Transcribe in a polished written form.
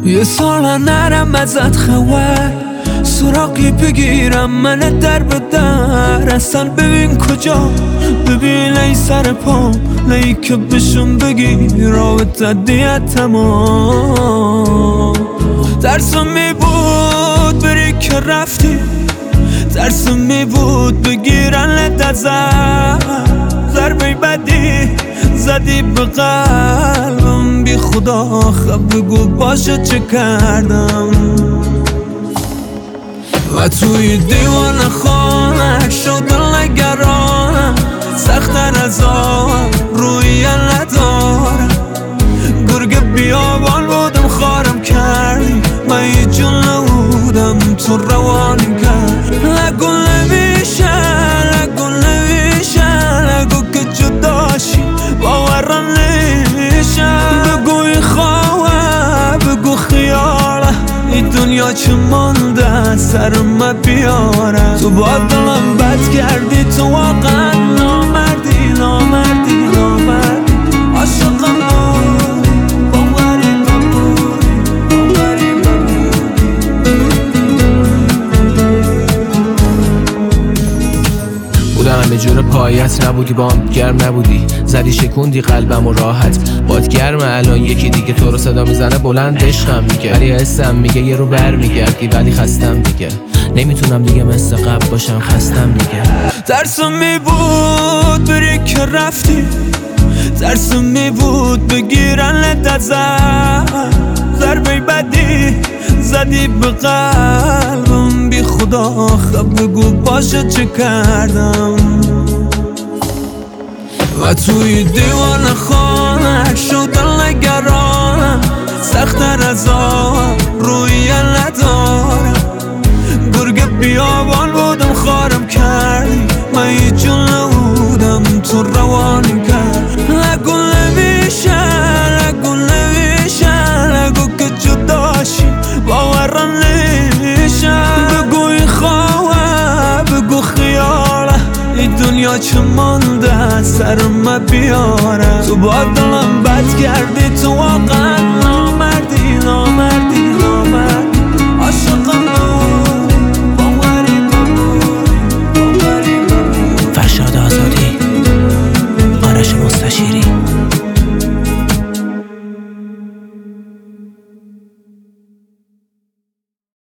یه سال نرم ازت خبر سراغی بگیرم من در به در اصلا ببین کجا ببین ای سر پا نهی که بشون بگی رابطه دیت تمام ترسم می بود بری که رفتی ترسم می بود بگیرن لدت ضربه بدی زدی به قلبم بی خدا خب بگو باشه چه کردم و توی دیوان خانه شد نگرانم سختر از آن روی ندارم گرگ بیابان بودم خارم کردی من یه جون نبودم تو روانم کرد نگو نمیشه نگو نمیشه نگو که جداشی باورم نمیشه بگو این خواه بگو خیاله این دنیا چه مانده سر من بیاره تو با دلم بد کردی تو واقعا نامردی نامردی نامردی عاشقم بودی با غریبم بودی با غریبم بودم همه جور پایت نبودی با هم گرم نبودی زدی شکوندی قلبم و راحت باد گرمه الان یکی دیگه تو رو صدا میزنه بلند عشقم میگه ولی حسم میگه یه رو بر میگردی ولی خستم دیگه نمیتونم دیگه مثل قبل باشم خستم دیگه ترسم می بود بری که رفتی ترسم می بود بگیرن لدت ضربه بدی زدی به قلبم بی خدا خب بگو باشه چه کردم و توی دیوان خانه شد نگرانم سختر از آن روی ندارم گرگ بیابان بودم خارم کردی من یه جون نبودم تو روانم کرد نگو نمیشه نگو نمیشه نگو که جداشی باورم نمیشه بگو این خواه بگو خیاله این دنیا چه مانده سر من بیاره تو با دلم بد کردی تو واقعا